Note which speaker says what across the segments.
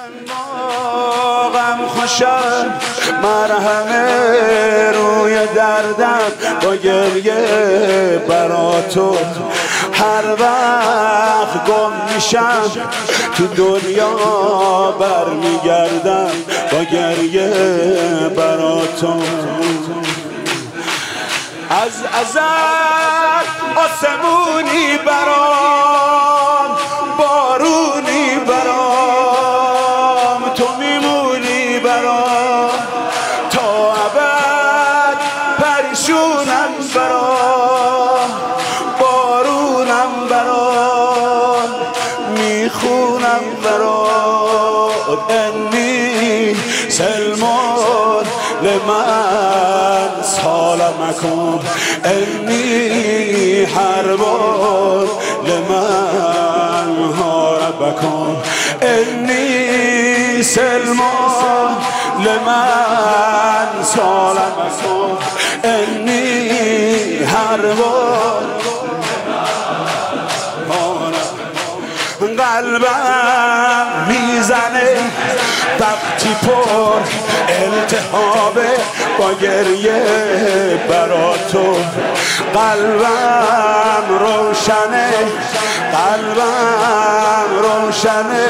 Speaker 1: با غم خوشم مرهم روی دردم، با گریه برا تو هر وقت گم میشم تو دنیا برمیگردم، با گریه برا تو. از ازل آسمونی برام، بارونی برام، تو میمونی برام تا ابد، پریشونم برام، بارونم برام، میخونم برات. انی سلمان لمن سالمکم، انی حربان لمن حاربکم، انی سلمان لمن سالمکم، انی حربان. قلبم میزنه وقتی پر التهابه، با گریه برا تو. قلبم روشنه، قلبم روشنه،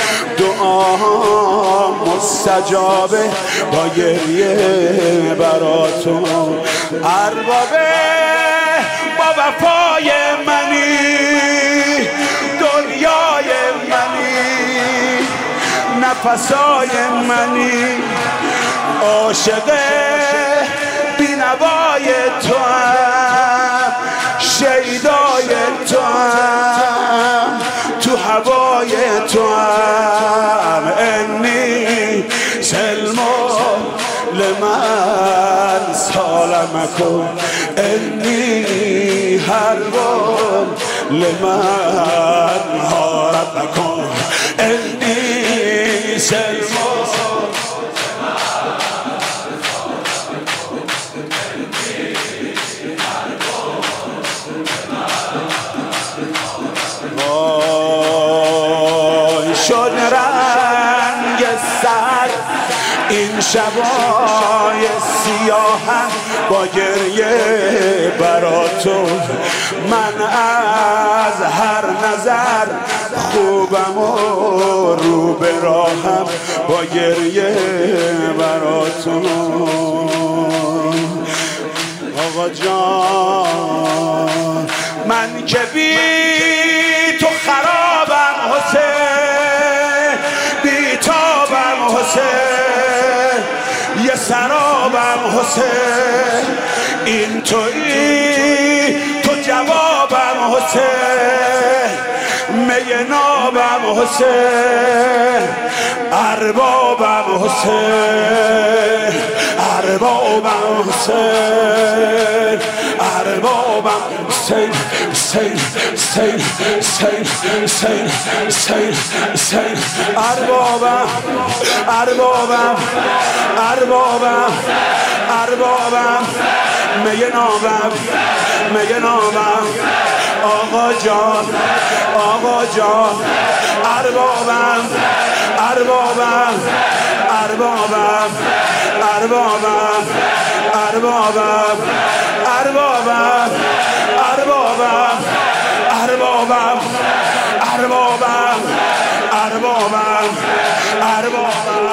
Speaker 1: دعا مستجابه، با گریه برا تو. اربابه با وفای منی، دنیای منی، نفسای منی، عاشق بینوای تو هم، شیدای تو هم، تو هوای تو هم. انی سلمان لمن سالمکم، انی حربان لمن حاربکم، انی سلمان. وای شد رنگ سر این شبای سیاهم، با گریه برا تو. من از هر نظر خوبم و رو به راهم، با گریه برا تو. آقا جان من که بی تو خرابم حسین، بی تابم حسین، یه سرابم حسین، این تویی تو جوابم حسین، می نابم حسین، اربابم حسین، اربابم حسین، اربابم حسین، حسین حسین حسین حسین حسین حسین، اربابم اربابم اربابم اربابم، می نابم می نابم. آقا جان آقا جان، اربابم اربابم اربابم اربابم اربابم اربابم اربابم اربابم اربابم اربابم اربابم.